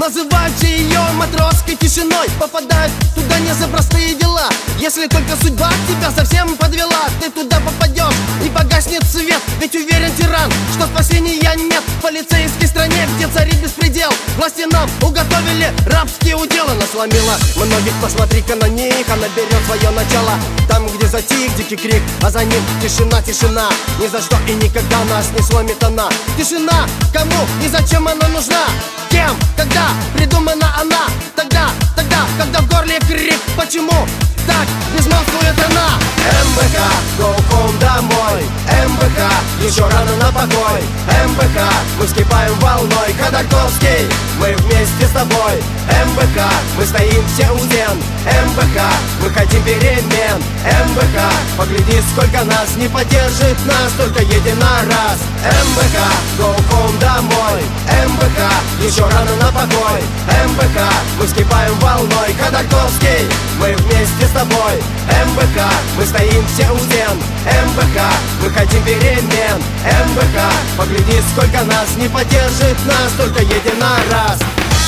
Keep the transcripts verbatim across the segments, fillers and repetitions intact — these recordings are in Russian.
Называют все ее матросской тишиной, попадают туда не за простые дела. Если только судьба тебя совсем подвела, ты туда попадешь и погаснет свет. Ведь уверен тиран, что спасения нет. В полицейской стране, где царит беспредел, власти нам уготовили рабские уделы. Она сломила многих, посмотри-ка на них. Она берет свое начало там, где затих дикий крик, а за ним тишина, тишина. Ни за что и никогда нас не сломит она. Тишина, кому и зачем она нужна? Кем, когда придумана она? Тогда, тогда, когда в горле крик. Почему так безмолвствует она? эм бэ ка, go home домой. эм бэ ка, еще рано на покой. эм бэ ка, мы вскипаем волной. Ходорковский, мы вместе с тобой. эм бэ ка, мы стоим все у стен. эм бэ ка, мы хотим перемен. эм бэ ка, погляди, сколько нас не поддержит нас, только едем на раз. эм бэ ка, go home домой. эм бэ ка, еще рано на покой. эм бэ ка, мы вскипаем волной. Ходорковский, мы вместе с тобой. эм бэ ка, мы стоим все у стен. эм бэ ка, мы хотим перемен. эм бэ ка, погляди, сколько нас не поддержит нас, только едем на раз.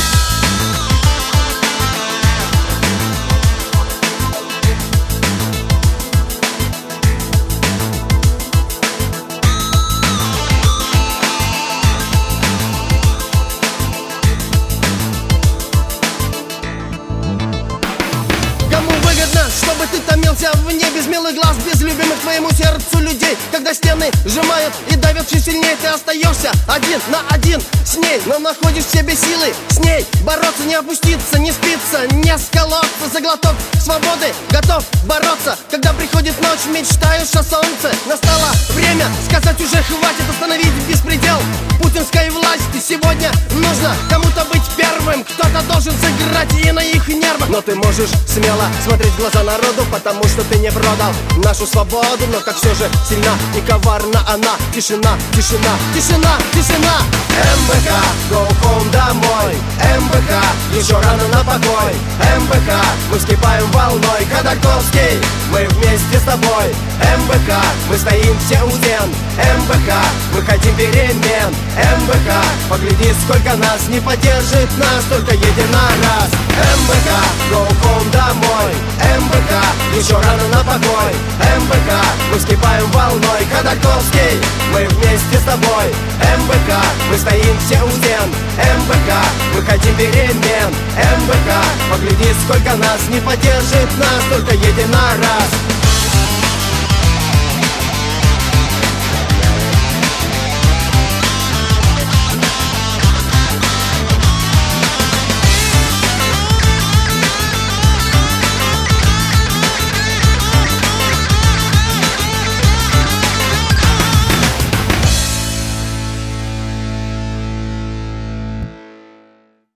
Чтобы ты томился в небе, без милых глаз, без любимых твоему сердцу людей. Когда стены сжимают и давят все сильнее, ты остаешься один на один с ней, но находишь в себе силы с ней бороться, не опуститься, не спиться, не сколоться. За глоток свободы готов бороться. Когда приходит ночь, мечтаешь о солнце. Настало время сказать уже хватит, остановить беспредел путинской власти. Сегодня нужно кому-то быть первым, кто-то должен сыграть и на их нервах. Но ты можешь смело смотреть в глаза народу, потому что ты не продал нашу свободу. Но как все же сильна и коварна она. Тишина, тишина, тишина, тишина. эм бэ ка, go home домой. эм бэ ка, еще рано на покой. эм бэ ка, мы вскипаем волной. Ходорковский, мы вместе с тобой. эм бэ ка, мы стоим все у стен. эм бэ ка, мы хотим перемен. эм бэ ка, погляди, сколько нас не поддержит нас, только едем на раз. эм бэ ка, go home домой. эм бэ ка, еще рано на покой. эм бэ ка, мы вскипаем волной. Ходорковский, мы вместе с тобой. эм бэ ка, мы стоим все у стен. эм бэ ка, мы хотим перемен. эм бэ ка, погляди, сколько нас не поддержит нас, только едем на раз.